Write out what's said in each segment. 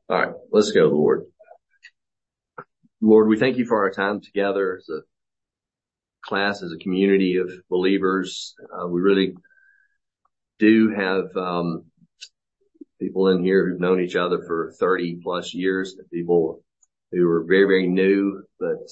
All right, let's go, Lord. Lord, we thank you for our time together as a class, as a community of believers. We really do have people in here who've known each other for 30 plus years, people who are very, very new. But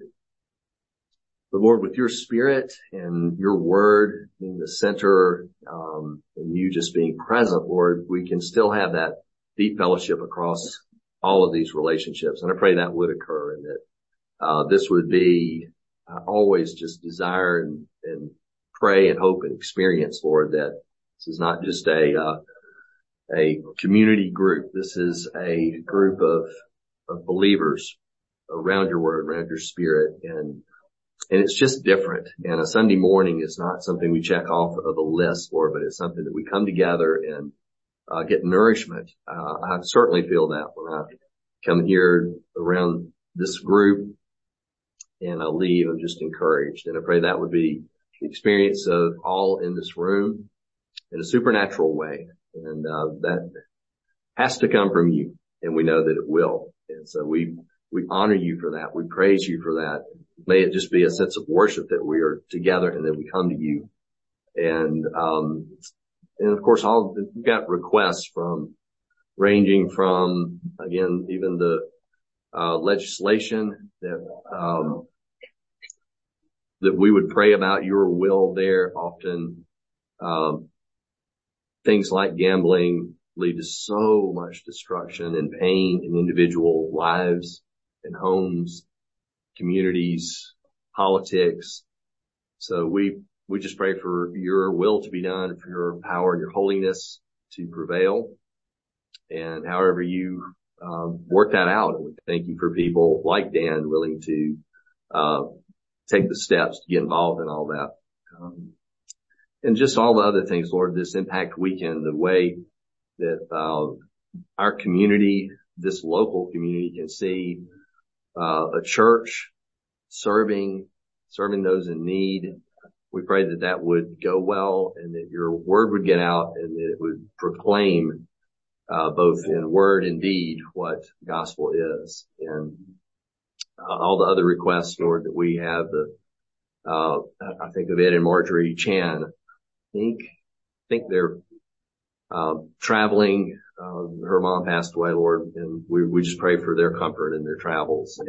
Lord, with your Spirit and your word being the center, and you just being present, Lord, we can still have that deep fellowship across all of these relationships. And I pray that would occur, and that this would be always just desire and pray and hope and experience, Lord, that this is not just a community group. This is a group of believers around your word, around your Spirit, and it's just different. And a Sunday morning is not something we check off of a list, Lord, but it's something that we come together and get nourishment. I certainly feel that when I come here around this group and I leave, I'm just encouraged. And I pray that would be the experience of all in this room in a supernatural way. And that has to come from you, and we know that it will. And so we honor you for that. We praise you for that. May it just be a sense of worship that we are together and that we come to you. And of course, we've got requests ranging from, again, even the legislation that we would pray about your will there. Often, things like gambling lead to so much destruction and pain in individual lives and homes, communities, politics. So we just pray for your will to be done, for your power and your holiness to prevail. And however you work that out, and we thank you for people like Dan willing to take the steps to get involved in all that. And just all the other things, Lord, this Impact Weekend, the way that our community, this local community, can see a church serving those in need. We pray that that would go well, and that your word would get out, and that it would proclaim both in word and deed what gospel is. And all the other requests, Lord, that we have, I think of Ed and Marjorie Chan. I think they're traveling. Her mom passed away, Lord, and we just pray for their comfort in their travels.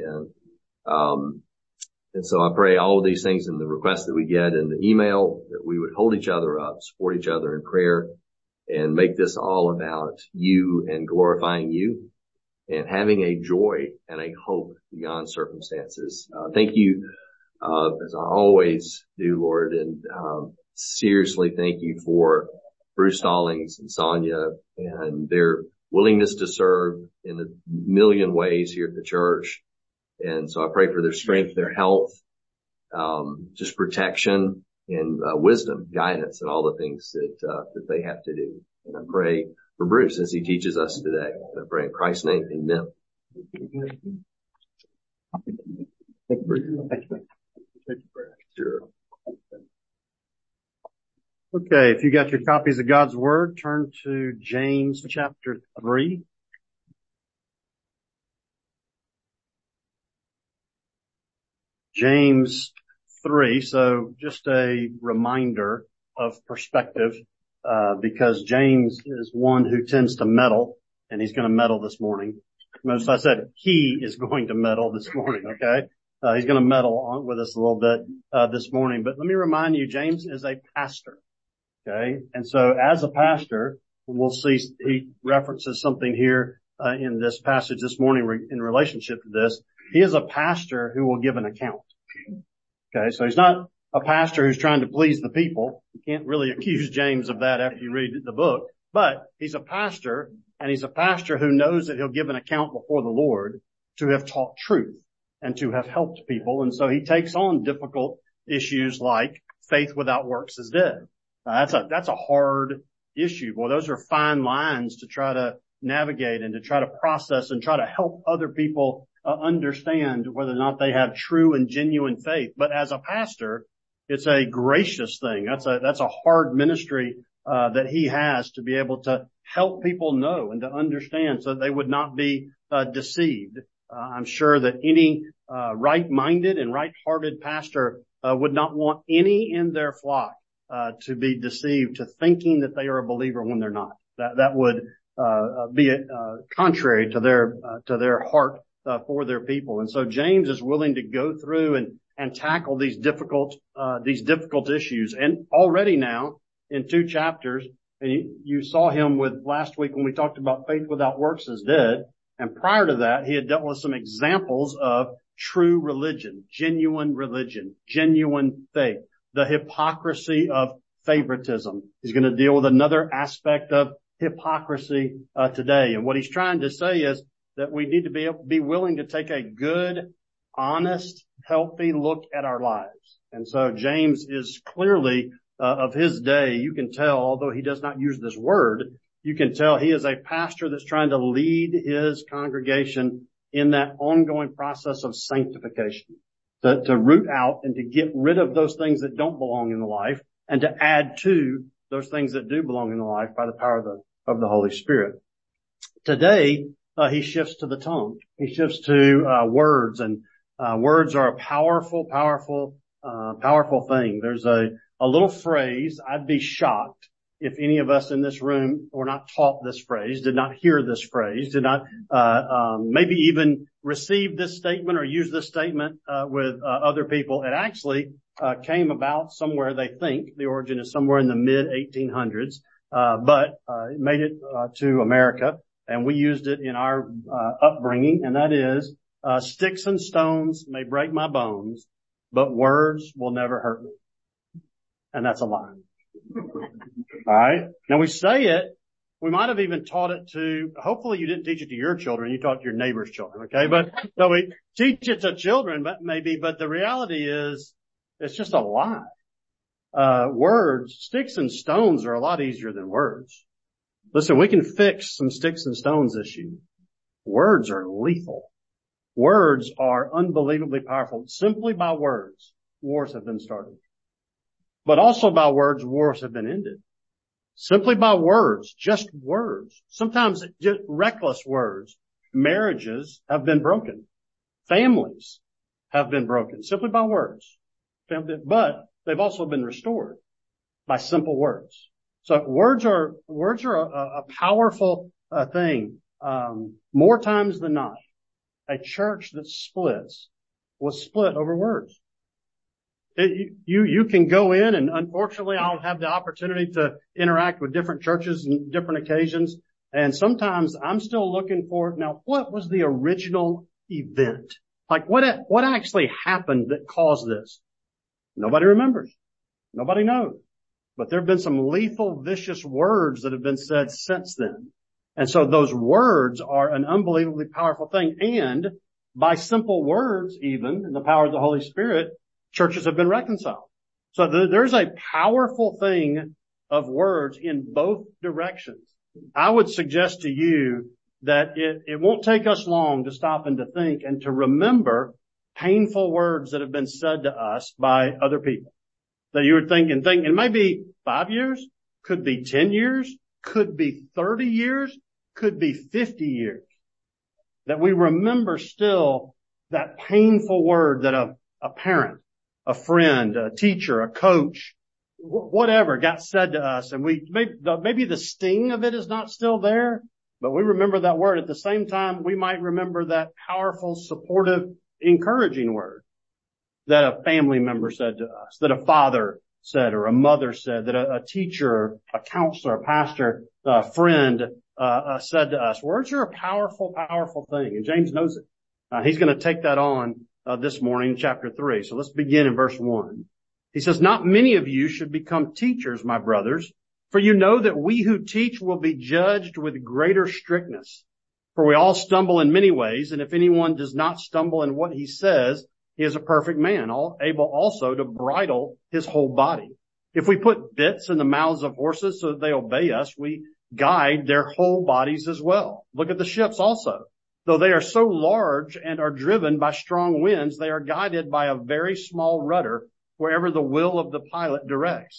And so I pray all of these things in the requests that we get in the email, that we would hold each other up, support each other in prayer, and make this all about you and glorifying you and having a joy and a hope beyond circumstances. Thank you, as I always do, Lord, and seriously thank you for Bruce Stallings and Sonia and their willingness to serve in a million ways here at the church. And so I pray for their strength, their health, just protection and wisdom, guidance, and all the things that they have to do. And I pray for Bruce as he teaches us today. And I pray in Christ's name, amen. Thank you, Bruce. Thank you. Sure. Okay, if you got your copies of God's Word, turn to James chapter 3. James 3. So just a reminder of perspective, because James is one who tends to meddle, and he's going to meddle this morning. Notice I said he is going to meddle this morning, okay? He's going to meddle on with us a little bit this morning. But let me remind you, James is a pastor, okay? And so as a pastor, we'll see he references something here in this passage this morning in relationship to this. He is a pastor who will give an account. Okay, so he's not a pastor who's trying to please the people. You can't really accuse James of that after you read the book. But he's a pastor, and he's a pastor who knows that he'll give an account before the Lord to have taught truth and to have helped people. And so he takes on difficult issues like faith without works is dead. That's a hard issue. Well, those are fine lines to try to navigate and to try to process and try to help other people understand whether or not they have true and genuine faith. But as a pastor, it's a gracious thing. That's a hard ministry that he has to be able to help people know and to understand so that they would not be deceived. I'm sure that any right-minded and right-hearted pastor would not want any in their flock to be deceived to thinking that they are a believer when they're not. That would be contrary to their heart for their people. And so James is willing to go through and tackle these difficult issues. And already now in 2 chapters, and you saw him with last week when we talked about faith without works is dead. And prior to that, he had dealt with some examples of true religion, genuine faith, the hypocrisy of favoritism. He's going to deal with another aspect of hypocrisy today. And what he's trying to say is that we need to be willing to take a good, honest, healthy look at our lives. And so James is clearly of his day. You can tell, although he does not use this word, you can tell he is a pastor that's trying to lead his congregation in that ongoing process of sanctification, to root out and to get rid of those things that don't belong in the life and to add to those things that do belong in the life by the power of the Holy Spirit. Today, he shifts to the tongue. He shifts to words, and words are a powerful thing. There's a little phrase. I'd be shocked if any of us in this room were not taught this phrase, did not hear this phrase, did not maybe even receive this statement or use this statement with other people. It actually came about somewhere, they think the origin is somewhere in the mid-1800s, but it made it to America, and we used it in our upbringing, and that is, sticks and stones may break my bones, but words will never hurt me. And that's a lie. All right. Now we say it. We might have even taught it to, hopefully you didn't teach it to your children. You taught it to your neighbor's children. Okay. But so we teach it to children, but the reality is it's just a lie. Words, sticks and stones are a lot easier than words. Listen, we can fix some sticks and stones issue. Words are lethal. Words are unbelievably powerful. Simply by words, wars have been started. But also by words, wars have been ended. Simply by words, just words. Sometimes just reckless words. Marriages have been broken. Families have been broken simply by words. But they've also been restored by simple words. So words are a powerful thing. More times than not, a church that splits was split over words. You can go in, and unfortunately I'll have the opportunity to interact with different churches and different occasions. And sometimes I'm still looking for, now what was the original event? Like what actually happened that caused this? Nobody remembers. Nobody knows. But there have been some lethal, vicious words that have been said since then. And so those words are an unbelievably powerful thing. And by simple words, even in the power of the Holy Spirit, churches have been reconciled. So there's a powerful thing of words in both directions. I would suggest to you that it won't take us long to stop and to think and to remember painful words that have been said to us by other people. That you would think, and it may be 5 years, could be 10 years, could be 30 years, could be 50 years. That we remember still that painful word that a parent, a friend, a teacher, a coach, whatever got said to us. And maybe the sting of it is not still there, but we remember that word. At the same time, we might remember that powerful, supportive, encouraging word that a family member said to us, that a father said or a mother said, that a teacher, a counselor, a pastor, a friend said to us. Words are a powerful, powerful thing, and James knows it. He's going to take that on this morning, chapter 3. So let's begin in verse 1. He says, "Not many of you should become teachers, my brothers, for you know that we who teach will be judged with greater strictness. For we all stumble in many ways, and if anyone does not stumble in what he says, he is a perfect man, able also to bridle his whole body. If we put bits in the mouths of horses so that they obey us, we guide their whole bodies as well. Look at the ships also. Though they are so large and are driven by strong winds, they are guided by a very small rudder wherever the will of the pilot directs.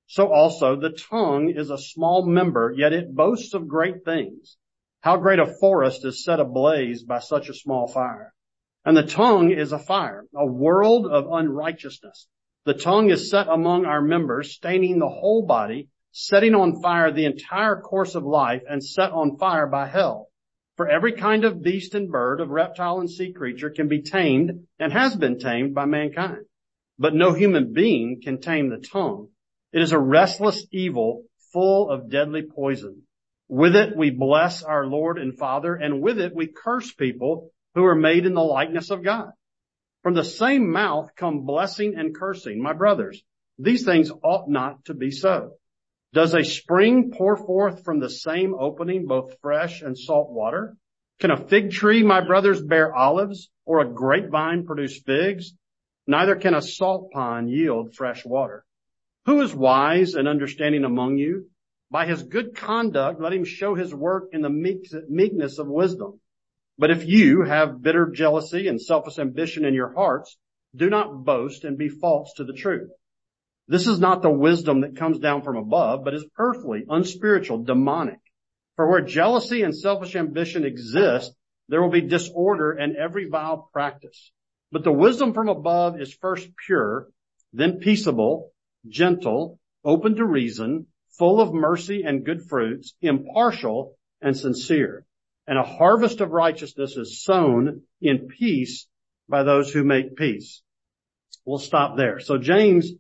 so also the tongue is a small member, yet it boasts of great things. How great a forest is set ablaze by such a small fire. And the tongue is a fire, a world of unrighteousness. The tongue is set among our members, staining the whole body, setting on fire the entire course of life, and set on fire by hell. For every kind of beast and bird, of reptile and sea creature can be tamed and has been tamed by mankind. But no human being can tame the tongue. It is a restless evil full of deadly poison. With it we bless our Lord and Father, and with it we curse people who are made in the likeness of God. From the same mouth come blessing and cursing. My brothers, these things ought not to be so. Does a spring pour forth from the same opening both fresh and salt water? Can a fig tree, my brothers, bear olives, or a grapevine produce figs? Neither can a salt pond yield fresh water. Who is wise and understanding among you? By his good conduct, let him show his work in the meekness of wisdom. But if you have bitter jealousy and selfish ambition in your hearts, do not boast and be false to the truth. This is not the wisdom that comes down from above, but is earthly, unspiritual, demonic. For where jealousy and selfish ambition exist, there will be disorder and every vile practice. But the wisdom from above is first pure, then peaceable, gentle, open to reason, full of mercy and good fruits, impartial and sincere. And a harvest of righteousness is sown in peace by those who make peace. We'll stop there. So James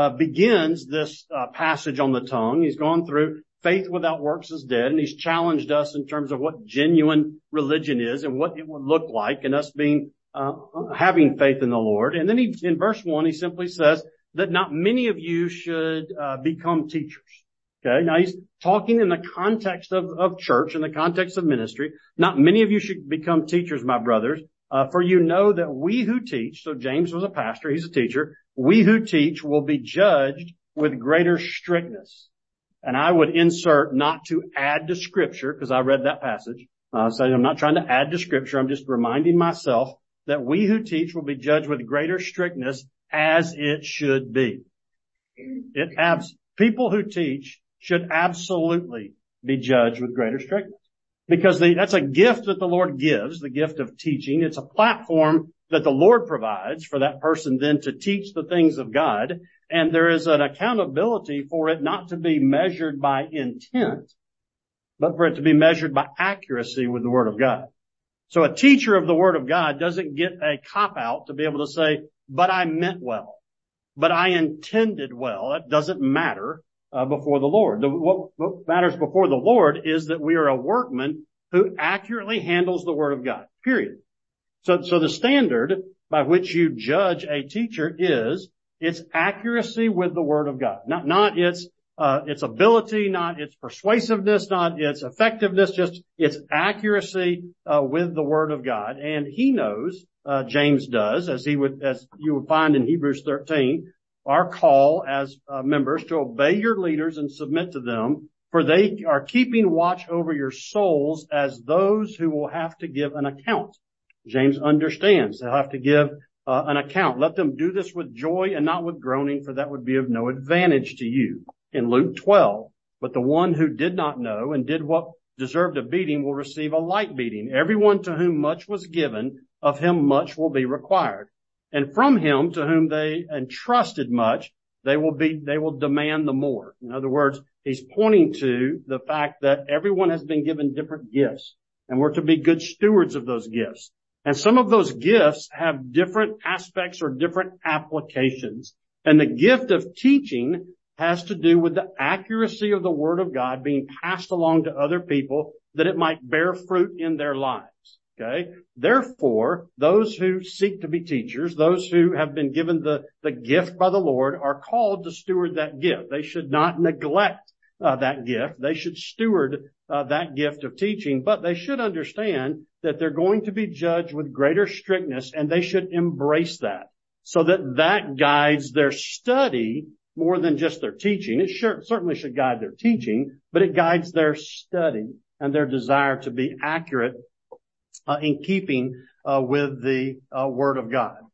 begins this passage on the tongue. He's gone through faith without works is dead, and he's challenged us in terms of what genuine religion is and what it would look like, and us being having faith in the Lord. And then in verse 1, he simply says that not many of you should become teachers. Okay, now he's talking in the context of church, in the context of ministry. Not many of you should become teachers, my brothers, for you know that we who teach, so James was a pastor, he's a teacher, we who teach will be judged with greater strictness. And I would insert not to add to Scripture, because I read that passage. So I'm not trying to add to Scripture. I'm just reminding myself that we who teach will be judged with greater strictness, as it should be. People who teach should absolutely be judged with greater strictness, because that's a gift that the Lord gives, the gift of teaching. It's a platform that the Lord provides for that person then to teach the things of God. And there is an accountability for it not to be measured by intent, but for it to be measured by accuracy with the Word of God. So a teacher of the Word of God doesn't get a cop-out to be able to say, but I meant well, but I intended well. That doesn't matter before the Lord. What matters before the Lord is that we are a workman who accurately handles the Word of God, period. So the standard by which you judge a teacher is its accuracy with the Word of God. Not its ability, not its persuasiveness, not its effectiveness, just its accuracy with the Word of God. And he knows, James does, as you would find in Hebrews 13, our call as members to obey your leaders and submit to them, for they are keeping watch over your souls as those who will have to give an account. James understands they'll have to give an account. Let them do this with joy and not with groaning, for that would be of no advantage to you. In Luke 12, but the one who did not know and did what deserved a beating will receive a light beating. Everyone to whom much was given, of him much will be required. And from him to whom they entrusted much, they will demand the more. In other words, he's pointing to the fact that everyone has been given different gifts, and we're to be good stewards of those gifts. And some of those gifts have different aspects or different applications. And the gift of teaching has to do with the accuracy of the Word of God being passed along to other people that it might bear fruit in their lives. Okay? Therefore, those who seek to be teachers, those who have been given the gift by the Lord, are called to steward that gift. They should not neglect that gift. They should steward that gift of teaching, but they should understand that they're going to be judged with greater strictness, and they should embrace that so that guides their study more than just their teaching. It certainly should guide their teaching, but it guides their study and their desire to be accurate in keeping with the Word of God.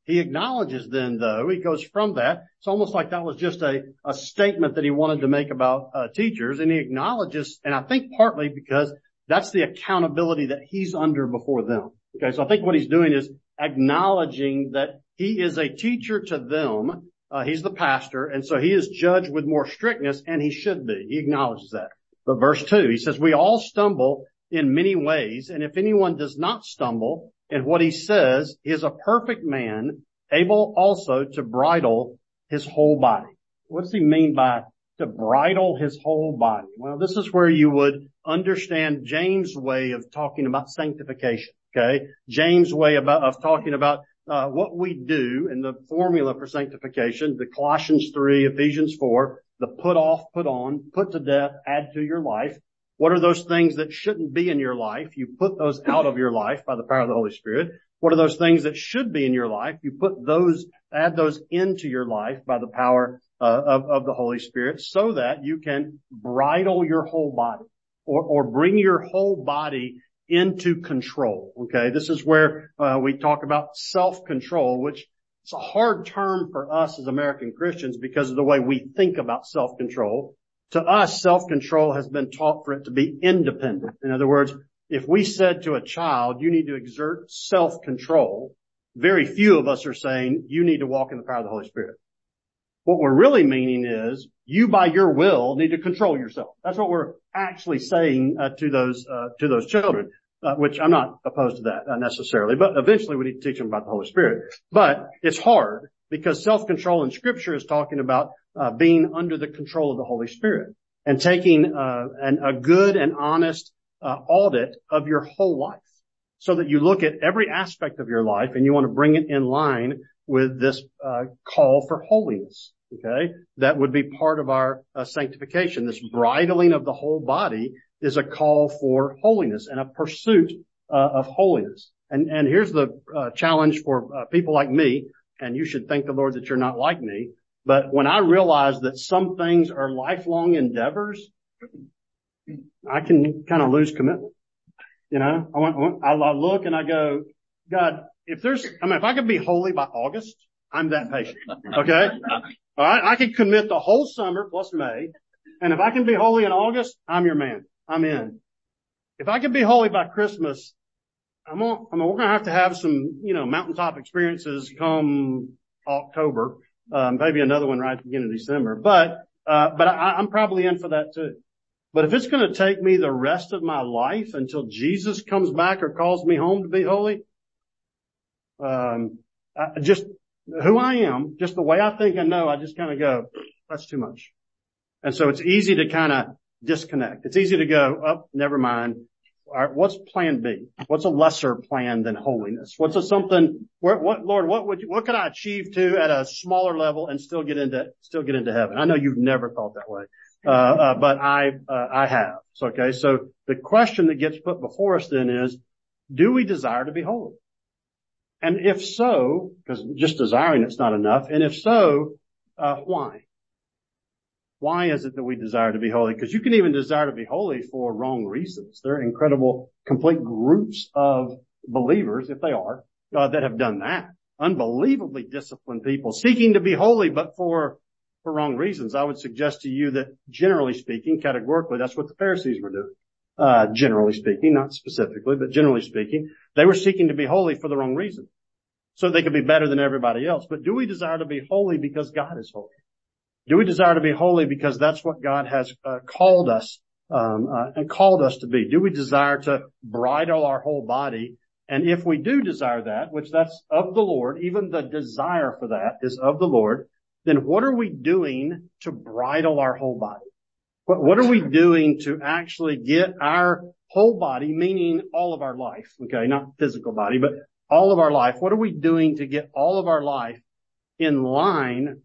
He acknowledges then, though, he goes from that. It's almost like that was just a statement that he wanted to make about teachers, and he acknowledges, and I think partly because that's the accountability that he's under before them. Okay, so I think what he's doing is acknowledging that he is a teacher to them. He's the pastor, and so he is judged with more strictness, and he should be. He acknowledges that. But verse 2, he says, we all stumble in many ways, and if anyone does not stumble in what he says, he is a perfect man, able also to bridle his whole body. What does he mean by to bridle his whole body? Well, this is where you would understand James' way of talking about sanctification. Okay, James' way of talking about what we do in the formula for sanctification, the Colossians 3, Ephesians 4, the put off, put on, put to death, add to your life. What are those things that shouldn't be in your life? You put those out of your life by the power of the Holy Spirit. What are those things that should be in your life? You put those, add those into your life by the power of the Holy Spirit, so that you can bridle your whole body or bring your whole body into control. Okay, this is where we talk about self-control, which is a hard term for us as American Christians because of the way we think about self-control. To us, self-control has been taught for it to be independent. In other words, if we said to a child, you need to exert self-control, very few of us are saying, you need to walk in the power of the Holy Spirit. What we're really meaning is, you by your will need to control yourself. That's what we're actually saying to those children, which I'm not opposed to that necessarily, but eventually we need to teach them about the Holy Spirit. But it's hard because self-control in Scripture is talking about being under the control of the Holy Spirit and taking a good and honest audit of your whole life, so that you look at every aspect of your life and you want to bring it in line with this call for holiness. Okay, that would be part of our sanctification. This bridling of the whole body is a call for holiness and a pursuit of holiness. And here's the challenge for people like me, and you should thank the Lord that you're not like me. But when I realize that some things are lifelong endeavors, I can kind of lose commitment. You know, I look and I go, God, if I could be holy by August, I'm that patient. Okay? All right. I could commit the whole summer plus May. And if I can be holy in August, I'm your man. I'm in. If I can be holy by Christmas, we're going to have some, mountaintop experiences come October. Maybe another one right at the beginning of December. But I'm probably in for that too. But if it's going to take me the rest of my life until Jesus comes back or calls me home to be holy, just who I am, just the way I think I know, I just kind of go, that's too much. And so it's easy to kind of disconnect. It's easy to go, oh, never mind. All right, what's plan B? What's a lesser plan than holiness? What could I achieve to at a smaller level and still get into heaven? I know you've never thought that way. But I have. Okay. So the question that gets put before us then is, do we desire to be holy? And if so, because just desiring it's not enough. And if so, why? Why is it that we desire to be holy? Because you can even desire to be holy for wrong reasons. There are incredible, complete groups of believers, if they are, that have done that. Unbelievably disciplined people seeking to be holy, but for wrong reasons. I would suggest to you that generally speaking, categorically, that's what the Pharisees were doing. Generally speaking, not specifically, but generally speaking, they were seeking to be holy for the wrong reason, so they could be better than everybody else. But do we desire to be holy because God is holy? Do we desire to be holy because that's what God has called us to be? Do we desire to bridle our whole body? And if we do desire that, which that's of the Lord, even the desire for that is of the Lord, then what are we doing to bridle our whole body? What are we doing to actually get our whole body, meaning all of our life, okay, not physical body, but all of our life? What are we doing to get all of our life in line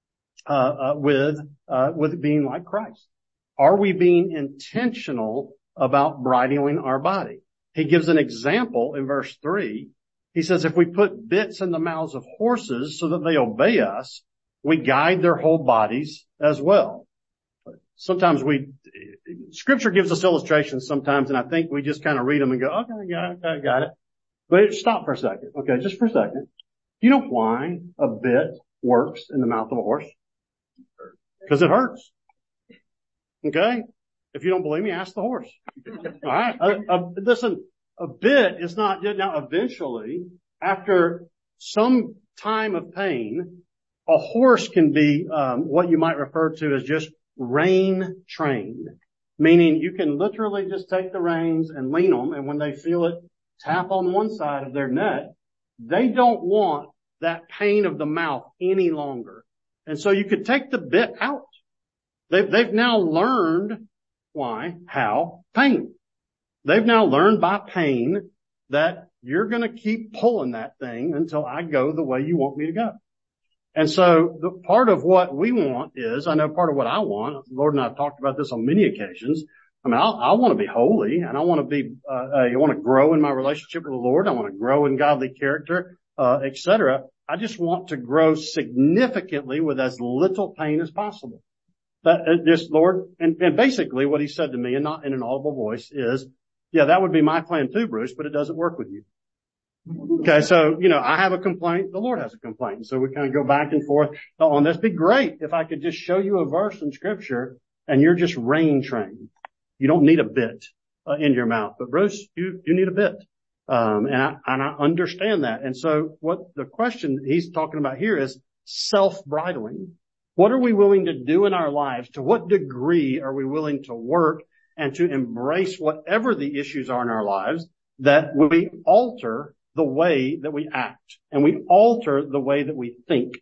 with being like Christ? Are we being intentional about bridling our body? He gives an example in verse 3. He says, if we put bits in the mouths of horses so that they obey us, we guide their whole bodies as well. Sometimes Scripture gives us illustrations sometimes, and I think we just kind of read them and go, okay, got it. But stop for a second. Okay, just for a second. You know why a bit works in the mouth of a horse? Because it hurts. Okay? If you don't believe me, ask the horse. All right? Listen, a bit is not, now eventually, after some time of pain, a horse can be what you might refer to as just rein trained. Meaning you can literally just take the reins and lean them, and when they feel it tap on one side of their neck, they don't want that pain of the mouth any longer. And so you could take the bit out. They've now learned how pain. They've now learned by pain that you're going to keep pulling that thing until I go the way you want me to go. And so the part of what we want is, I know part of what I want, the Lord and I have talked about this on many occasions. I mean, I want to be holy, and I want to be, I want to grow in my relationship with the Lord. I want to grow in godly character, etc. I just want to grow significantly with as little pain as possible. This Lord, and basically what he said to me, and not in an audible voice, is, yeah, that would be my plan too, Bruce, but it doesn't work with you. Okay, so, I have a complaint, the Lord has a complaint. So we kind of go back and forth on this. It'd be great if I could just show you a verse in Scripture and you're just rein trained. You don't need a bit in your mouth. But Bruce, you need a bit. And I understand that. And so what the question he's talking about here is self-bridling. What are we willing to do in our lives? To what degree are we willing to work and to embrace whatever the issues are in our lives, that we alter the way that we act and we alter the way that we think?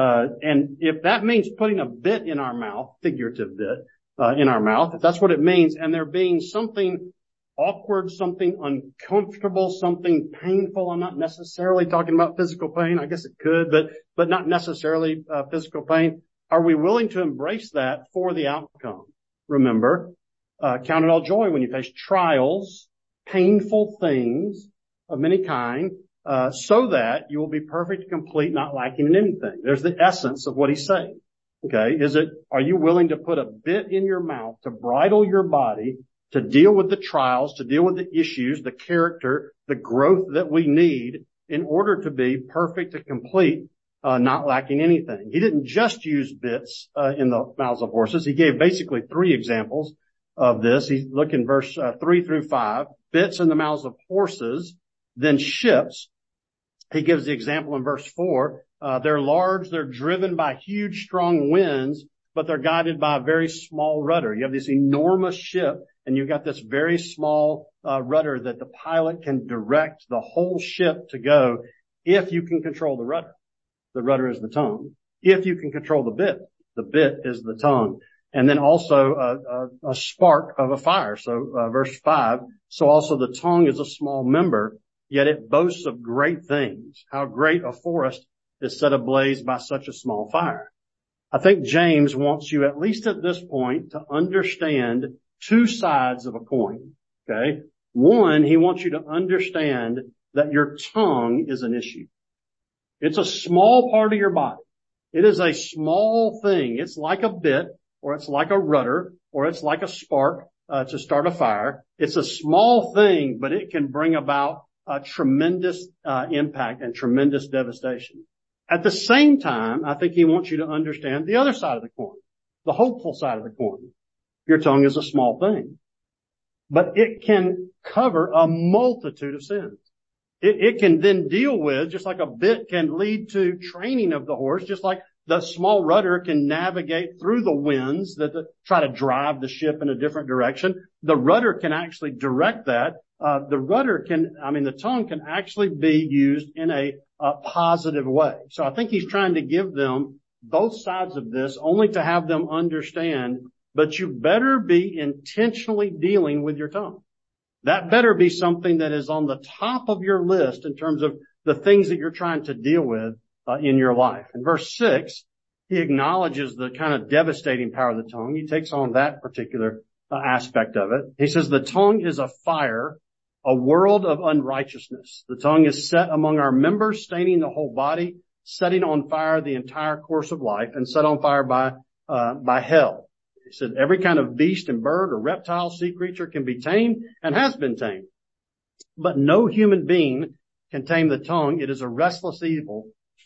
And if that means putting a bit in our mouth, figurative bit, in our mouth, if that's what it means, and there being something awkward, something uncomfortable, something painful, I'm not necessarily talking about physical pain. I guess it could, but not necessarily physical pain. Are we willing to embrace that for the outcome? Remember, count it all joy when you face trials, painful things of many kind, so that you will be perfect and complete, not lacking in anything. There's the essence of what he's saying. Okay, are you willing to put a bit in your mouth to bridle your body, to deal with the trials, to deal with the issues, the character, the growth that we need in order to be perfect and complete, not lacking anything? He didn't just use bits in the mouths of horses. He gave basically 3 examples of this. He's looking verse 3 through 5. Bits in the mouths of horses, then ships. He gives the example in verse 4. They're large, they're driven by huge, strong winds, but they're guided by a very small rudder. You have this enormous ship, and you've got this very small rudder that the pilot can direct the whole ship to go if you can control the rudder. The rudder is the tongue. If you can control the bit is the tongue. And then also a spark of a fire. So verse 5, so also the tongue is a small member, yet it boasts of great things. How great a forest is set ablaze by such a small fire. I think James wants you, at least at this point, to understand 2 sides of a coin. Okay? One, he wants you to understand that your tongue is an issue. It's a small part of your body. It is a small thing. It's like a bit, or it's like a rudder, or it's like a spark to start a fire. It's a small thing, but it can bring about a tremendous impact and tremendous devastation. At the same time, I think he wants you to understand the other side of the coin, the hopeful side of the coin. Your tongue is a small thing, but it can cover a multitude of sins. It can then deal with, just like a bit can lead to training of the horse, just like the small rudder can navigate through the winds that try to drive the ship in a different direction. The rudder can actually direct that. The tongue can actually be used in a positive way. So I think he's trying to give them both sides of this, only to have them understand, but you better be intentionally dealing with your tongue. That better be something that is on the top of your list in terms of the things that you're trying to deal with in your life. In verse 6, he acknowledges the kind of devastating power of the tongue. He takes on that particular aspect of it. He says the tongue is a fire, a world of unrighteousness. The tongue is set among our members, staining the whole body, setting on fire the entire course of life, and set on fire by hell. He said every kind of beast and bird or reptile, sea creature can be tamed and has been tamed. But no human being can tame the tongue. It is a restless evil,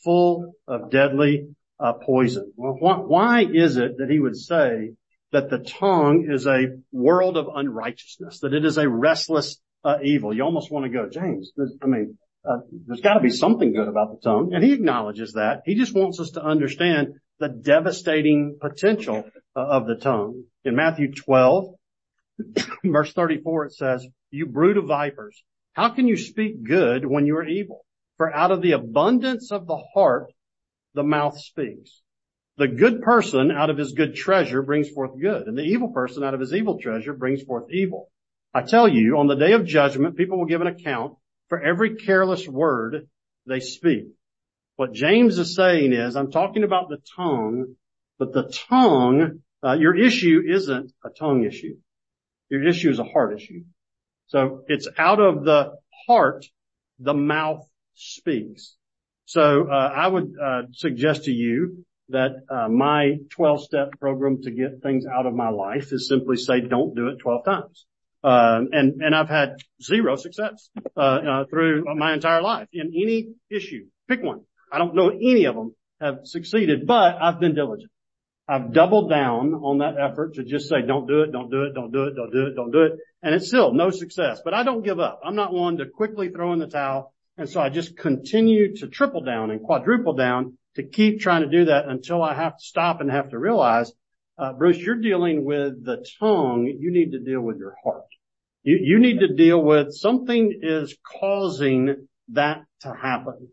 full of deadly poison. Well, why is it that he would say that the tongue is a world of unrighteousness, that it is a restless evil? You almost want to go, James, there's got to be something good about the tongue. And he acknowledges that. He just wants us to understand the devastating potential of the tongue. In Matthew 12, verse 34, it says, "You brood of vipers, how can you speak good when you are evil? For out of the abundance of the heart, the mouth speaks. The good person out of his good treasure brings forth good, and the evil person out of his evil treasure brings forth evil. I tell you, on the day of judgment, people will give an account for every careless word they speak." What James is saying is, I'm talking about the tongue, but the tongue, your issue isn't a tongue issue. Your issue is a heart issue. So it's out of the heart, the mouth speaks. So I would suggest to you that my 12-step program to get things out of my life is simply say, don't do it 12 times. And I've had zero success through my entire life in any issue. Pick one. I don't know any of them have succeeded, but I've been diligent. I've doubled down on that effort to just say, don't do it, don't do it, don't do it, don't do it, don't do it. And it's still no success, but I don't give up. I'm not one to quickly throw in the towel. And so I just continue to triple down and quadruple down to keep trying to do that until I have to stop and have to realize, Bruce, you're dealing with the tongue. You need to deal with your heart. You need to deal with something is causing that to happen.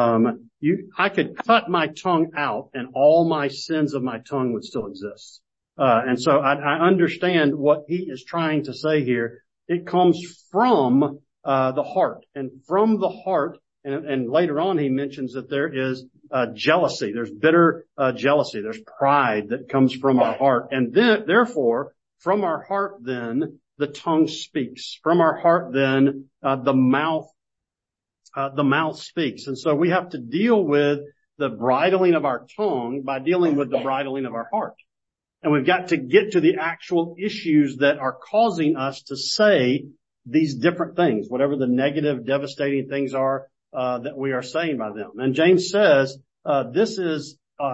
I could cut my tongue out and all my sins of my tongue would still exist. And so I understand what he is trying to say here. It comes from the heart, and from the heart, and later on he mentions that there is jealousy. There's bitter jealousy. There's pride that comes from our heart. And then, therefore, from our heart then, the tongue speaks. From our heart then, the mouth speaks. And so we have to deal with the bridling of our tongue by dealing with the bridling of our heart. And we've got to get to the actual issues that are causing us to say these different things, whatever the negative, devastating things are that we are saying by them. And James says this is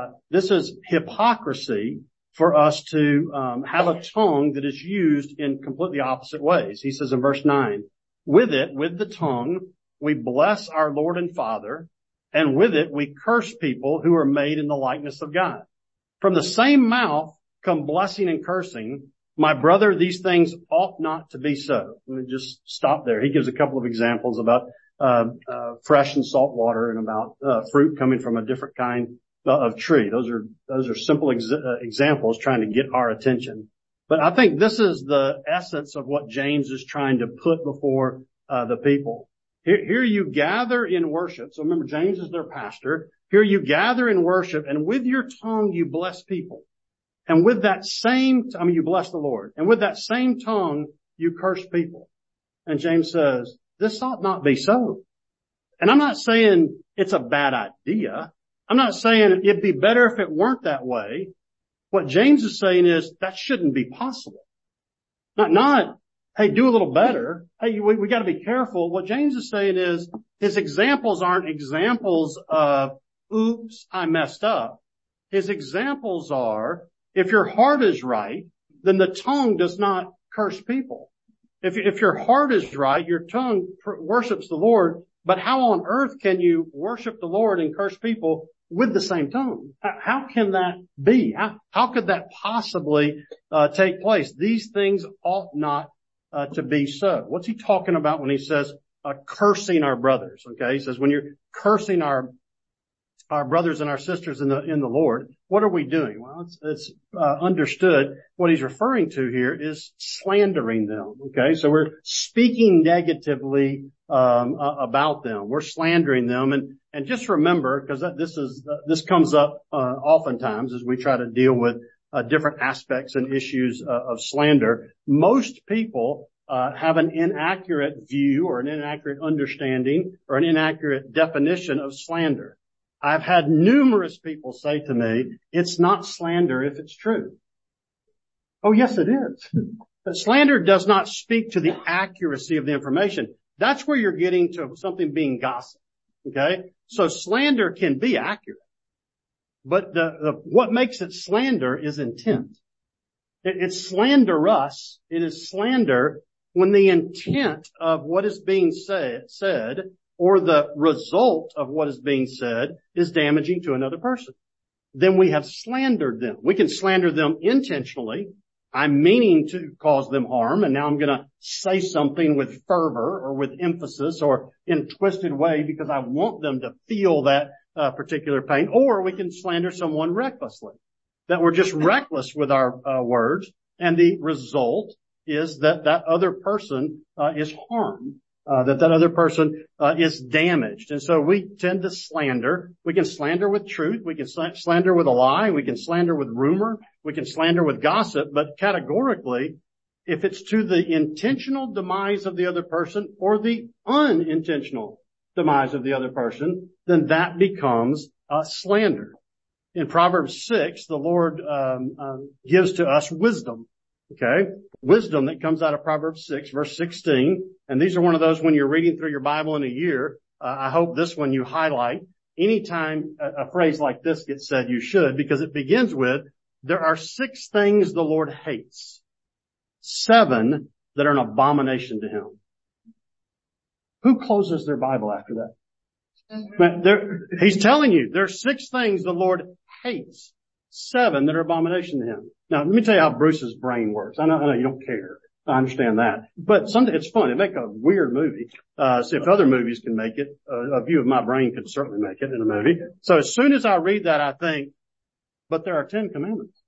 hypocrisy for us to have a tongue that is used in completely opposite ways. He says in verse 9, with the tongue, we bless our Lord and Father, and with it we curse people who are made in the likeness of God. From the same mouth come blessing and cursing. My brother, these things ought not to be so. Let me just stop there. He gives a couple of examples about fresh and salt water and about fruit coming from a different kind of tree. Those are simple examples trying to get our attention. But I think this is the essence of what James is trying to put before the people. Here you gather in worship. So remember, James is their pastor. Here you gather in worship, and with your tongue you bless people. And with that you bless the Lord. And with that same tongue, you curse people. And James says, this ought not be so. And I'm not saying it's a bad idea. I'm not saying it'd be better if it weren't that way. What James is saying is that shouldn't be possible. Not, hey, do a little better. Hey, we got to be careful. What James is saying is his examples aren't examples of, oops, I messed up. His examples are, if your heart is right, then the tongue does not curse people. If your heart is right, your tongue worships the Lord. But how on earth can you worship the Lord and curse people with the same tongue? How can that be? How could that possibly take place? These things ought not to be so. What's he talking about when he says cursing our brothers? Okay, he says when you're cursing our brothers and our sisters in the Lord, what are we doing? Well, it's understood. What he's referring to here is slandering them. Okay, so we're speaking negatively about them. We're slandering them, and just remember, because this comes up oftentimes as we try to deal with different aspects and issues of slander. Most people have an inaccurate view or an inaccurate understanding or an inaccurate definition of slander. I've had numerous people say to me, it's not slander if it's true. Oh, yes, it is. But slander does not speak to the accuracy of the information. That's where you're getting to something being gossip. Okay. So slander can be accurate, but what makes it slander is intent. It's slanderous. It is slander when the intent of what is being said or the result of what is being said is damaging to another person. Then we have slandered them. We can slander them intentionally. I'm meaning to cause them harm, and now I'm going to say something with fervor or with emphasis or in a twisted way because I want them to feel that particular pain. Or we can slander someone recklessly, that we're just reckless with our words, and the result is that other person is harmed, that other person is damaged. And so we tend to slander. We can slander with truth. We can slander with a lie. We can slander with rumor. We can slander with gossip. But categorically, if it's to the intentional demise of the other person or the unintentional demise of the other person, then that becomes slander. In Proverbs 6, the Lord gives to us wisdom. Okay? Wisdom that comes out of Proverbs 6, verse 16. And these are one of those when you're reading through your Bible in a year, I hope this one you highlight. Anytime a phrase like this gets said, you should, because it begins with, there are 6 things the Lord hates, 7 that are an abomination to him. Who closes their Bible after that? He's telling you there's 6 things the Lord hates, 7 that are abomination to him. Now, let me tell you how Bruce's brain works. I know you don't care. I understand that. But it's fun. It make a weird movie. So if other movies can make it, a view of my brain could certainly make it in a movie. So as soon as I read that, I think, but there are 10 commandments.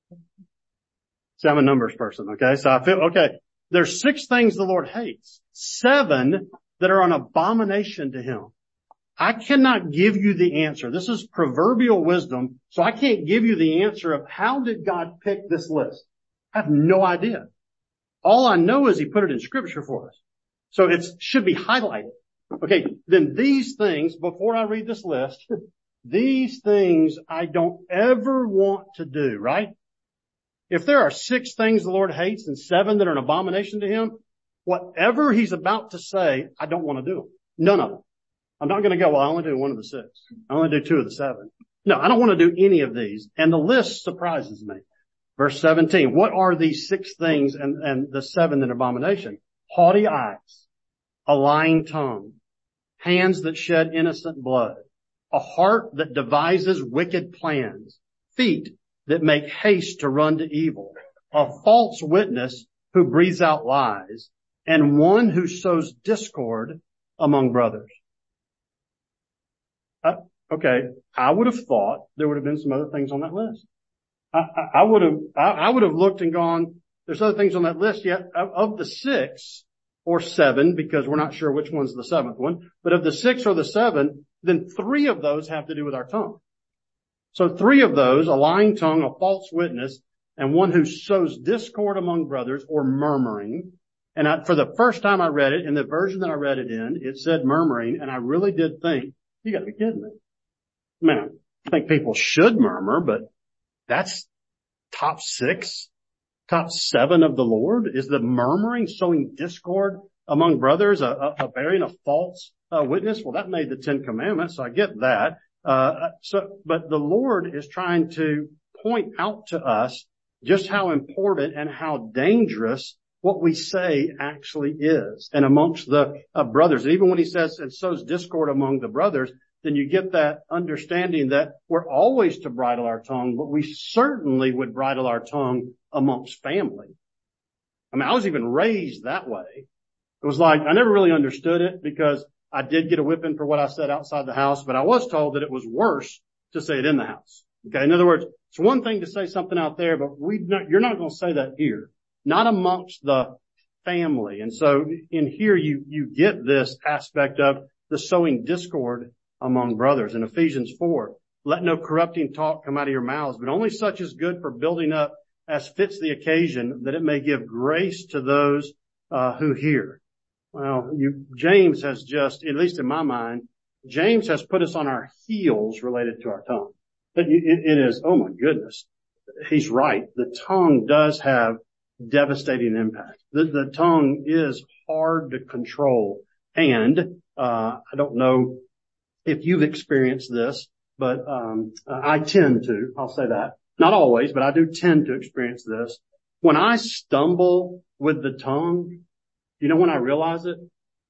See, I'm a numbers person, okay? So I feel, okay, there's 6 things the Lord hates, 7 that are an abomination to him. I cannot give you the answer. This is proverbial wisdom, so I can't give you the answer of how did God pick this list. I have no idea. All I know is he put it in scripture for us. So it should be highlighted. Okay, then these things, before I read this list, these things I don't ever want to do, right? If there are 6 things the Lord hates and 7 that are an abomination to him, whatever he's about to say, I don't want to do them. None of them. I'm not going to go, well, I only do 1 of the 6. I only do 2 of the 7. No, I don't want to do any of these. And the list surprises me. Verse 17, what are these 6 things and the 7 in abomination? Haughty eyes, a lying tongue, hands that shed innocent blood, a heart that devises wicked plans, feet that make haste to run to evil, a false witness who breathes out lies, and one who sows discord among brothers. Okay, I would have thought there would have been some other things on that list. I would have looked and gone, there's other things on that list yet. Of the 6 or 7, because we're not sure which one's the 7th one, but of the 6 or the 7, then 3 of those have to do with our tongue. So 3 of those, a lying tongue, a false witness, and one who sows discord among brothers or murmuring. And for the first time I read it, in the version that I read it in, it said murmuring, and I really did think, you gotta be kidding me. Man, I think people should murmur, but that's top 6, top 7 of the Lord is the murmuring, sowing discord among brothers, bearing a false witness. Well, that made the 10 commandments, so I get that. But the Lord is trying to point out to us just how important and how dangerous what we say actually is. And amongst the brothers, even when he says, and sows discord among the brothers, then you get that understanding that we're always to bridle our tongue, but we certainly would bridle our tongue amongst family. I mean, I was even raised that way. It was like, I never really understood it because I did get a whipping for what I said outside the house, but I was told that it was worse to say it in the house. Okay. In other words, it's one thing to say something out there, but you're not going to say that here, not amongst the family. And so in here, you get this aspect of the sowing discord among brothers. In Ephesians 4, let no corrupting talk come out of your mouths, but only such is good for building up as fits the occasion, that it may give grace to those who hear. Well, James has just, at least in my mind, James has put us on our heels related to our tongue. It is, oh my goodness, he's right. The tongue does have devastating impact. The tongue is hard to control. And I don't know if you've experienced this, but I tend to, I'll say that. Not always, but I do tend to experience this. When I stumble with the tongue, you know when I realize it?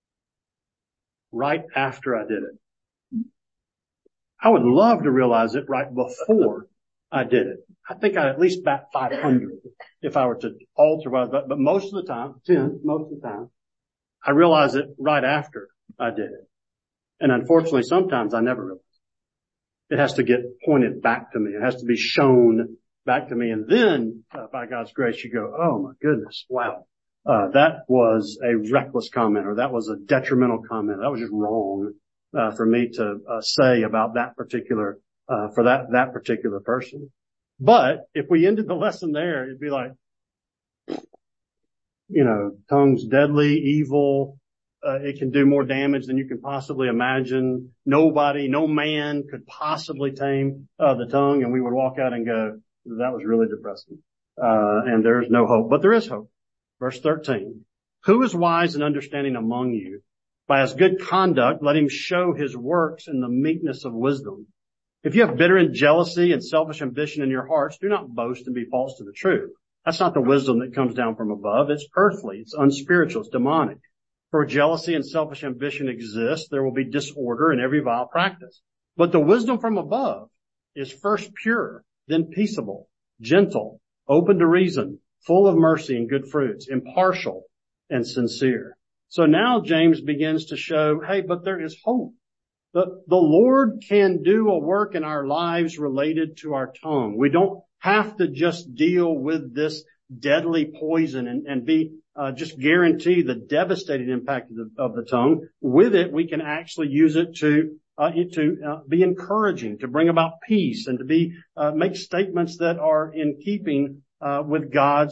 Right after I did it. I would love to realize it right before I did it. I think I'd at least bat 500 if I were to alter what I was about. But most of the time, I realize it right after I did it. And unfortunately, sometimes I never realize it. It has to get pointed back to me. It has to be shown back to me. And then, by God's grace, you go, oh my goodness, wow. That was a reckless comment, or that was a detrimental comment. That was just wrong, for me to, say about that particular, for that particular person. But if we ended the lesson there, it'd be like, tongue's deadly, evil. It can do more damage than you can possibly imagine. No man could possibly tame, the tongue. And we would walk out and go, that was really depressing. And there's no hope, but there is hope. Verse 13, who is wise and understanding among you? By his good conduct, let him show his works in the meekness of wisdom. If you have bitter and jealousy and selfish ambition in your hearts, do not boast and be false to the truth. That's not the wisdom that comes down from above. It's earthly. It's unspiritual. It's demonic. For jealousy and selfish ambition exist, there will be disorder in every vile practice. But the wisdom from above is first pure, then peaceable, gentle, open to reason, full of mercy and good fruits, impartial and sincere. So now James begins to show, hey, but there is hope. The Lord can do a work in our lives related to our tongue. We don't have to just deal with this deadly poison and be just guarantee the devastating impact of the tongue. With it, we can actually use it to be encouraging, to bring about peace, and to make statements that are in keeping with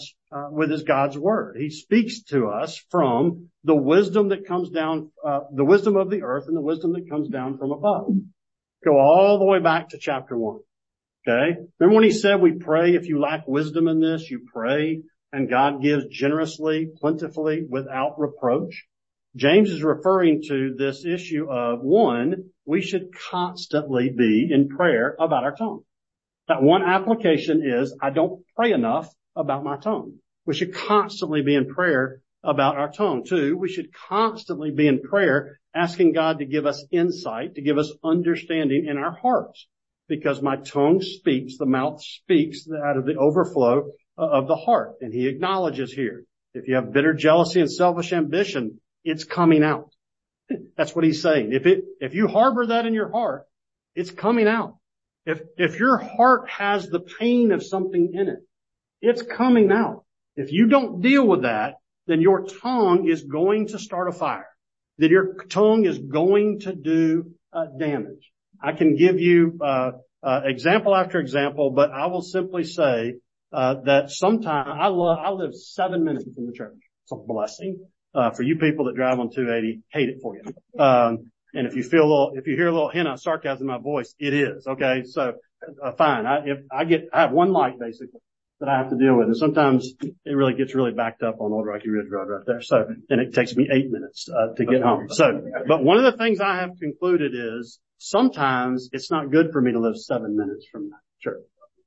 his God's word. He speaks to us from the wisdom that comes down, the wisdom of the earth and the wisdom that comes down from above. Go all the way back to chapter 1. Okay? Remember when he said we pray, if you lack wisdom in this, you pray, and God gives generously, plentifully, without reproach? James is referring to this issue of, one, we should constantly be in prayer about our tongue. That one application is, I don't pray enough about my tongue. We should constantly be in prayer about our tongue. Two, we should constantly be in prayer asking God to give us insight, to give us understanding in our hearts. Because my tongue speaks, the mouth speaks out of the overflow of the heart. And he acknowledges here, if you have bitter jealousy and selfish ambition, it's coming out. That's what he's saying. If you harbor that in your heart, it's coming out. If your heart has the pain of something in it, it's coming out. If you don't deal with that, then your tongue is going to start a fire. That your tongue is going to do damage. I can give you example after example, but I will simply say that sometimes I live 7 minutes from the church. It's a blessing. For you people that drive on 280, hate it for you. And if you hear a little hint of sarcasm in my voice, it is, okay? So, fine. I have one light basically that I have to deal with. And sometimes it really gets really backed up on Old Rocky Ridge Road right there. So, and it takes me 8 minutes, to get home. So, but one of the things I have concluded is sometimes it's not good for me to live 7 minutes from that church.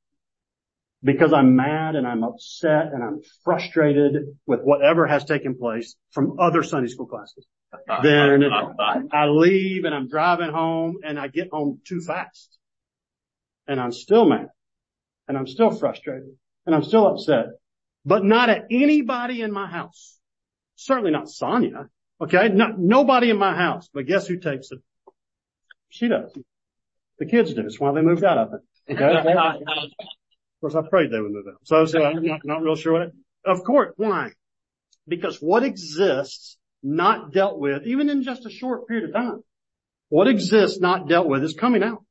Because I'm mad and I'm upset and I'm frustrated with whatever has taken place from other Sunday school classes. Then I leave and I'm driving home and I get home too fast. And I'm still mad. And I'm still frustrated. And I'm still upset. But not at anybody in my house. Certainly not Sonia. Okay? Nobody in my house. But guess who takes it? She does. The kids do. It's why they moved out of it. Okay? Of course, I prayed they would move out. So I'm not real sure what of course, why? Because what exists not dealt with, even in just a short period of time, what exists not dealt with is coming out.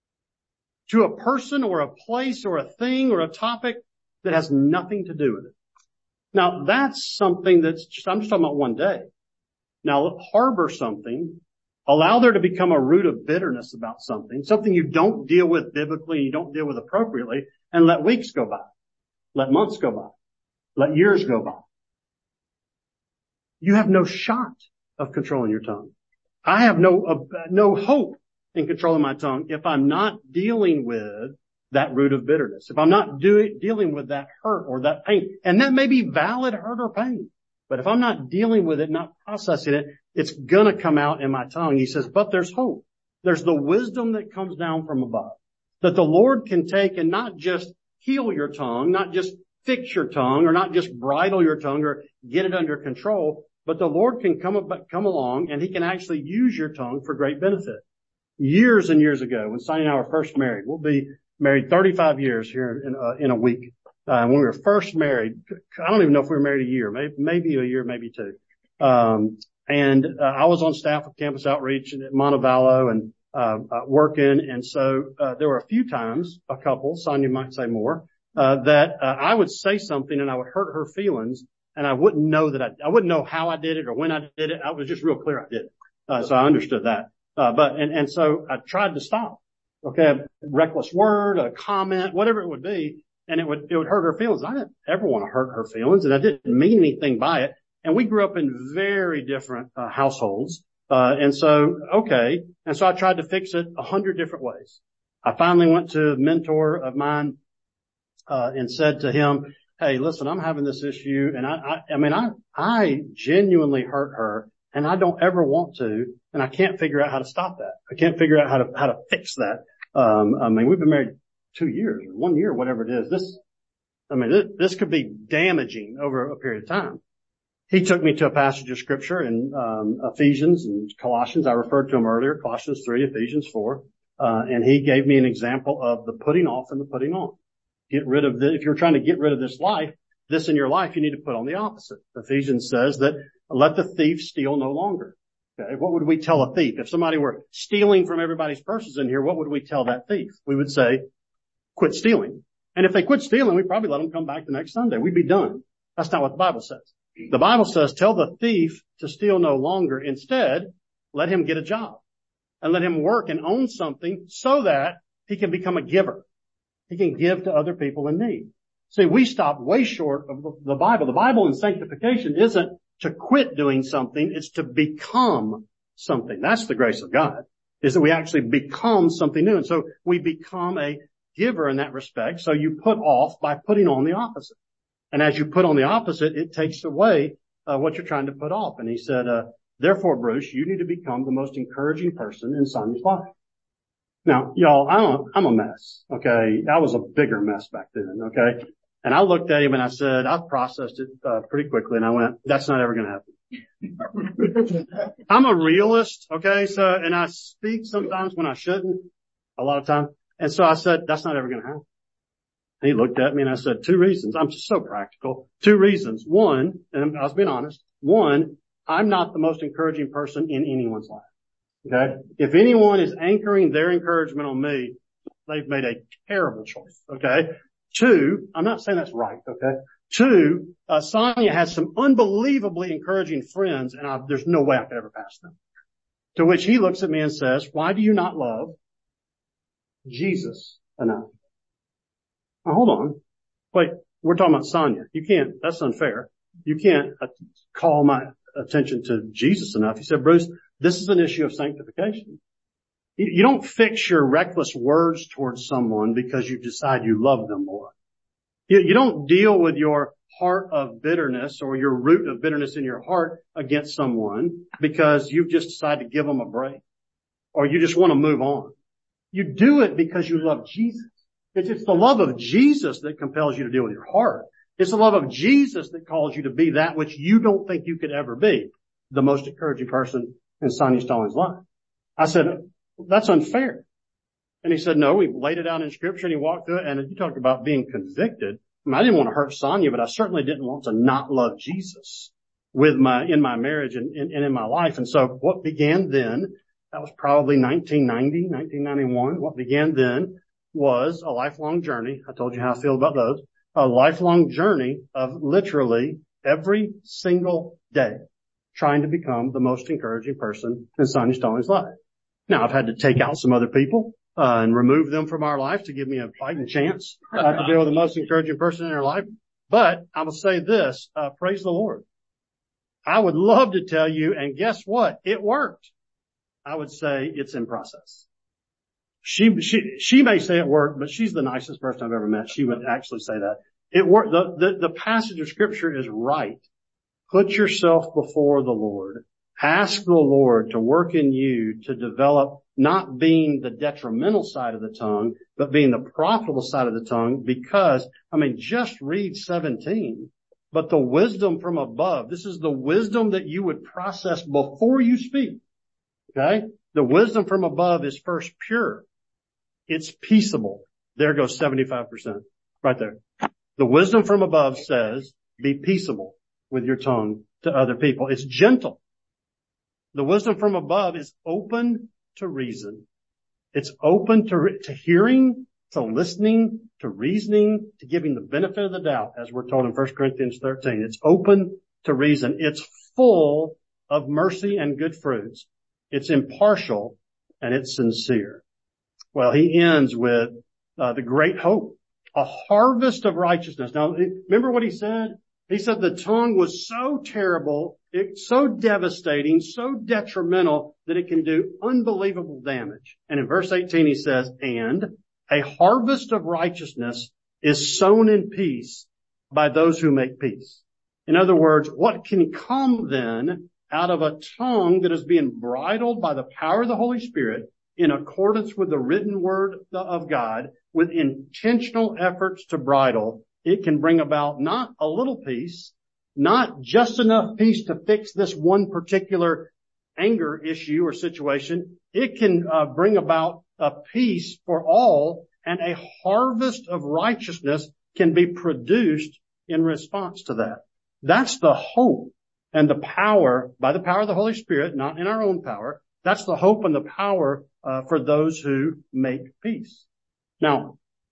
To a person or a place or a thing or a topic that has nothing to do with it. Now, that's something I'm just talking about one day. Now, harbor something, allow there to become a root of bitterness about something you don't deal with biblically, you don't deal with appropriately, and let weeks go by. Let months go by. Let years go by. You have no shot of controlling your tongue. I have no hope in controlling my tongue if I'm not dealing with that root of bitterness. If I'm not dealing with that hurt or that pain, and that may be valid hurt or pain, but if I'm not dealing with it, not processing it, it's gonna come out in my tongue. He says, but there's hope. There's the wisdom that comes down from above that the Lord can take and not just heal your tongue, not just fix your tongue, or not just bridle your tongue or get it under control, but the Lord can come along and he can actually use your tongue for great benefit. Years and years ago, when Sonny and I were first married, we'll be married 35 years here in a week. When we were first married, I don't even know if we were married a year, maybe a year, maybe two. I was on staff with Campus Outreach at Montevallo and working. And so there were a few times, a couple, Sonia might say more, that I would say something and I would hurt her feelings, and I wouldn't know that I wouldn't know how I did it or when I did it. I was just real clear I did it. So I understood that. So I tried to stop. Okay, a reckless word, a comment, whatever it would be, and it would hurt her feelings. I didn't ever want to hurt her feelings, and I didn't mean anything by it. And we grew up in very different households. So I tried to fix it 100 different ways. I finally went to a mentor of mine, and said to him, hey, listen, I'm having this issue, and I genuinely hurt her, and I don't ever want to, and I can't figure out how to stop that. I can't figure out how to fix that. We've been married 2 years, or 1 year, whatever it is. This could be damaging over a period of time. He took me to a passage of scripture in Ephesians and Colossians. I referred to him earlier, Colossians 3, Ephesians 4. And he gave me an example of the putting off and the putting on. If you're trying to get rid of this in your life, you need to put on the opposite. Ephesians says that let the thief steal no longer. Okay. What would we tell a thief? If somebody were stealing from everybody's purses in here, what would we tell that thief? We would say, quit stealing. And if they quit stealing, we'd probably let them come back the next Sunday. We'd be done. That's not what the Bible says. The Bible says, tell the thief to steal no longer. Instead, let him get a job and let him work and own something so that he can become a giver. He can give to other people in need. See, we stop way short of the Bible. The Bible in sanctification isn't to quit doing something. It's to become something. That's the grace of God, is that we actually become something new. And so we become a giver in that respect. So you put off by putting on the opposite. And as you put on the opposite, it takes away what you're trying to put off. And he said, therefore, Bruce, you need to become the most encouraging person in Sonia's life. Now, y'all, I'm a mess. Okay. I was a bigger mess back then. Okay. And I looked at him and I said, I processed it pretty quickly. And I went, that's not ever going to happen. I'm a realist. Okay. And I speak sometimes when I shouldn't, a lot of times. And so I said, that's not ever going to happen. And he looked at me and I said, 2 reasons. I'm just so practical. 2 reasons. One, and I was being honest. One, I'm not the most encouraging person in anyone's life. Okay. If anyone is anchoring their encouragement on me, they've made a terrible choice. Okay. 2, I'm not saying that's right. Okay. 2, Sonia has some unbelievably encouraging friends, and there's no way I could ever pass them. To which he looks at me and says, why do you not love Jesus enough? Now, hold on. Wait, we're talking about Sonia. That's unfair. You can't call my attention to Jesus enough. He said, Bruce, this is an issue of sanctification. You don't fix your reckless words towards someone because you decide you love them more. You don't deal with your heart of bitterness or your root of bitterness in your heart against someone because you've just decided to give them a break or you just want to move on. You do it because you love Jesus. It's the love of Jesus that compels you to deal with your heart. It's the love of Jesus that calls you to be that which you don't think you could ever be, the most encouraging person in Sonia Stallings' life. I said, that's unfair. And he said, no, we laid it out in scripture and he walked through it. And you talked about being convicted. I didn't want to hurt Sonia, but I certainly didn't want to not love Jesus in my marriage and in my life. And so what began then, that was probably 1990, 1991. What began then was a lifelong journey. I told you how I feel about those. A lifelong journey of literally every single day trying to become the most encouraging person in Sonia Stallings' life. Now, I've had to take out some other people and remove them from our life to give me a fighting chance to be the most encouraging person in our life. But I will say this, praise the Lord. I would love to tell you, and guess what? It worked. I would say it's in process. She may say at work, but she's the nicest person I've ever met. She would actually say that. The passage of scripture is right. Put yourself before the Lord. Ask the Lord to work in you to develop not being the detrimental side of the tongue, but being the profitable side of the tongue, because, just read 17. But the wisdom from above, this is the wisdom that you would process before you speak. Okay? The wisdom from above is first pure. It's peaceable. There goes 75%. Right there. The wisdom from above says, be peaceable with your tongue to other people. It's gentle. The wisdom from above is open to reason. It's open to hearing, to listening, to reasoning, to giving the benefit of the doubt, as we're told in 1 Corinthians 13. It's open to reason. It's full of mercy and good fruits. It's impartial and it's sincere. Well, he ends with the great hope, a harvest of righteousness. Now, remember what he said? He said the tongue was so terrible, it's so devastating, so detrimental that it can do unbelievable damage. And in verse 18 he says, and a harvest of righteousness is sown in peace by those who make peace. In other words, what can come then out of a tongue that is being bridled by the power of the Holy Spirit in accordance with the written word of God, with intentional efforts to bridle? It can bring about not a little peace, not just enough peace to fix this one particular anger issue or situation. It can bring about a peace for all, and a harvest of righteousness can be produced in response to that. That's the hope and the power, by the power of the Holy Spirit, not in our own power. That's the hope and the power for those who make peace. Now,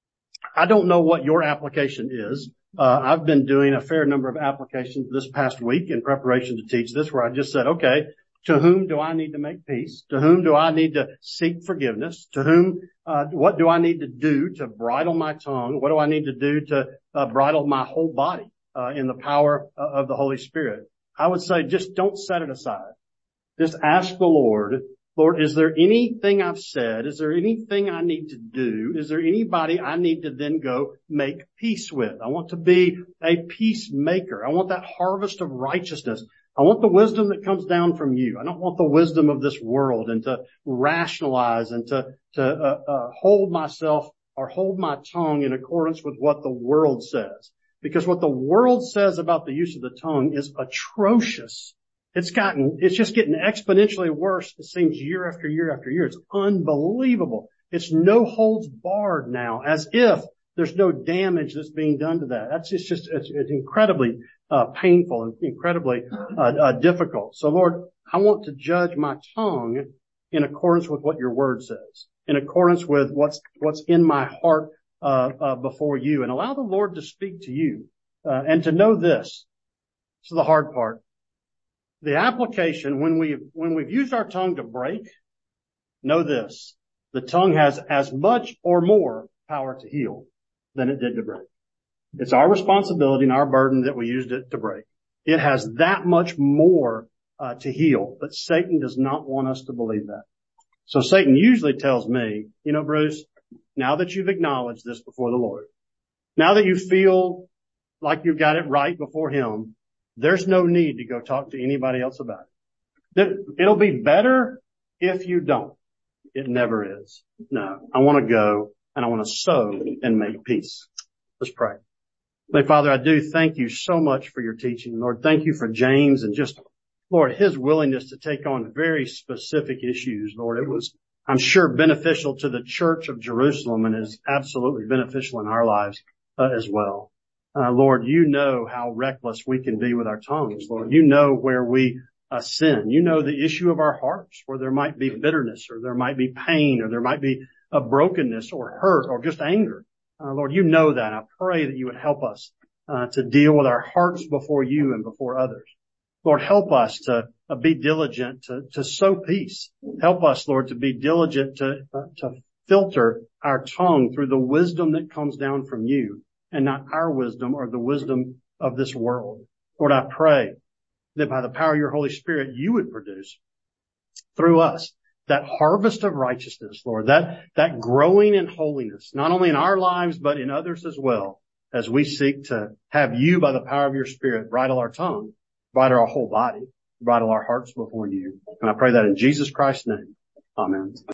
I don't know what your application is. I've been doing a fair number of applications this past week in preparation to teach this, where I just said, okay, to whom do I need to make peace? To whom do I need to seek forgiveness? To whom, what do I need to do to bridle my tongue? What do I need to do to bridle my whole body in the power of the Holy Spirit? I would say just don't set it aside. Just ask the Lord, Lord, is there anything I've said? Is there anything I need to do? Is there anybody I need to then go make peace with? I want to be a peacemaker. I want that harvest of righteousness. I want the wisdom that comes down from you. I don't want the wisdom of this world, and to rationalize and to hold myself or hold my tongue in accordance with what the world says. Because what the world says about the use of the tongue is atrocious. It's just getting exponentially worse, it seems, year after year after year. It's unbelievable. It's no holds barred now, as if there's no damage that's being done to that. It's incredibly painful and incredibly difficult. So Lord, I want to judge my tongue in accordance with what your word says, in accordance with what's in my heart before you, and allow the Lord to speak to you, and to know this. This is the hard part. The application, when we've used our tongue to break, know this: the tongue has as much or more power to heal than it did to break. It's our responsibility and our burden that we used it to break. It has that much more to heal, but Satan does not want us to believe that. So Satan usually tells me, Bruce, now that you've acknowledged this before the Lord, now that you feel like you've got it right before him, there's no need to go talk to anybody else about it. It'll be better if you don't. It never is. No, I want to go and I want to sow and make peace. Let's pray. Father, I do thank you so much for your teaching. Lord, thank you for James and just, Lord, his willingness to take on very specific issues. Lord, it was, I'm sure, beneficial to the church of Jerusalem, and is absolutely beneficial in our lives as well. Lord, you know how reckless we can be with our tongues. Lord, you know where we sin. You know the issue of our hearts, where there might be bitterness, or there might be pain, or there might be a brokenness or hurt or just anger. Lord, you know that. I pray that you would help us to deal with our hearts before you and before others. Lord, help us to be diligent to sow peace. Help us, Lord, to be diligent to filter our tongue through the wisdom that comes down from you, and not our wisdom or the wisdom of this world. Lord, I pray that by the power of your Holy Spirit, you would produce through us that harvest of righteousness, Lord, that growing in holiness, not only in our lives, but in others as well, as we seek to have you by the power of your Spirit bridle our tongue, bridle our whole body, bridle our hearts before you. And I pray that in Jesus Christ's name. Amen.